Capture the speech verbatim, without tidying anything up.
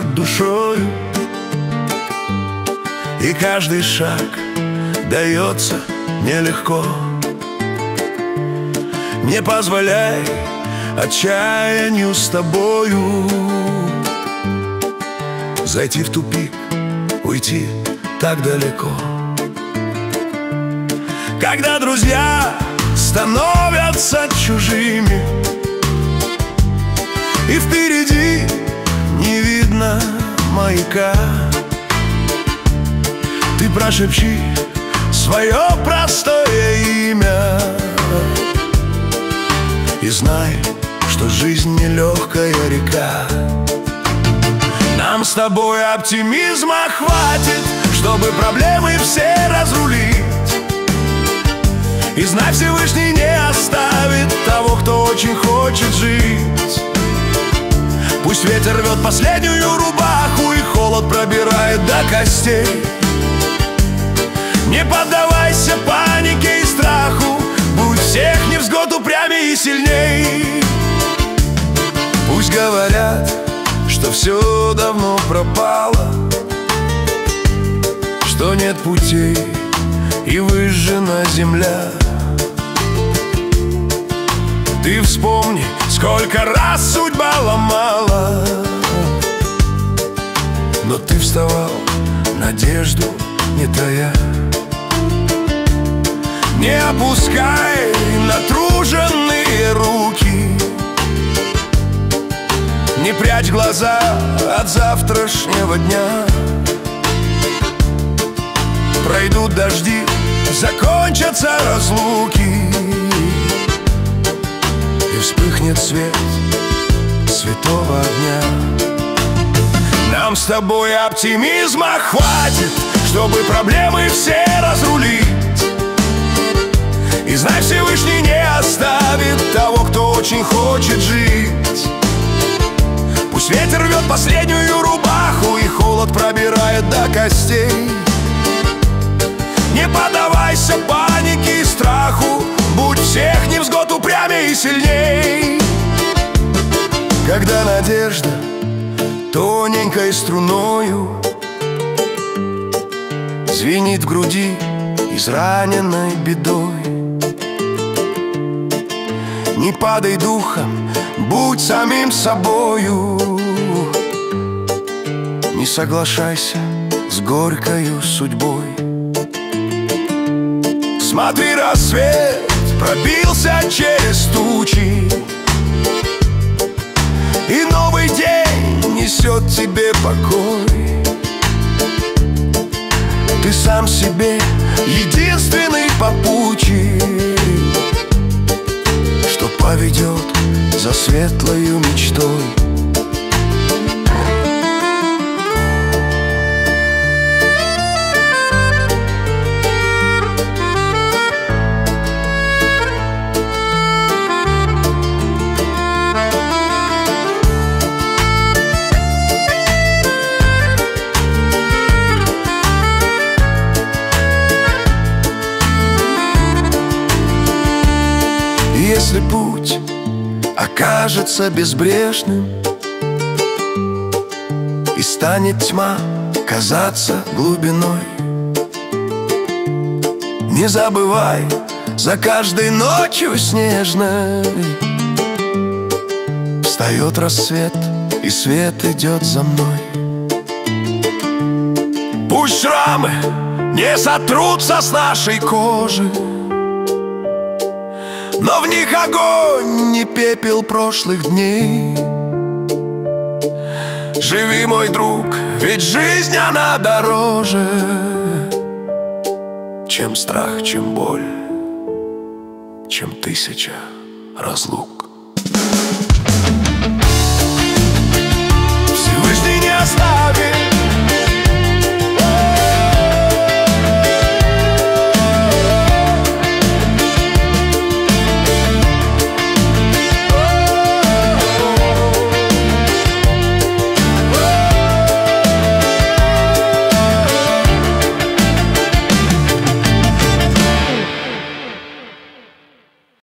над душою, и каждый шаг дается нелегко. Не позволяй отчаянию с тобою зайти в тупик, уйти так далеко. Когда друзья становятся чужими, и впереди не видно маяка, ты прошепчи свое простое имя и знай, что жизнь нелегкая река. Нам с тобой оптимизма хватит, чтобы проблемы все разрулить. И знай, Всевышний не оставит того, кто очень хочет жить. Пусть ветер рвет последнюю рубаху, и холод пробирает до костей. Не поддавайся панике и страху, будь всех невзгод упрямей и сильней. Пусть говорят, что все давно пропало, что нет путей и выжжена земля. Ты вспомни, сколько раз судьба ломала, но ты вставал, надежду не тая. Не опускай натруженные руки, не прячь глаза от завтрашнего дня. Пройдут дожди, закончатся разлуки, и вспыхнет свет святого огня. Нам с тобой оптимизма хватит, чтобы проблемы все разрулить. И знай, Всевышний не оставит того, кто очень хочет жить. Пусть ветер рвет последнюю рубаху, и холод пробирает до костей. Не поддавайся панике и страху, будь всех невзгод упрямей и сильней. Когда надежда тоненькой струною звенит в груди израненной бедой, не падай духом, будь самим собою. Не соглашайся с горькою судьбой. Смотри, рассвет пробился через тучи, и новый день несет тебе покой. Ты сам себе единственный попутчик, что поведет за светлою мечтой. Если путь окажется безбрежным и станет тьма казаться глубиной, не забывай, за каждой ночью снежной встает рассвет, и свет идет за мной. Пусть шрамы не сотрутся с нашей кожи, но в них огонь, не пепел прошлых дней. Живи, мой друг, ведь жизнь, она дороже, чем страх, чем боль, чем тысяча разлук.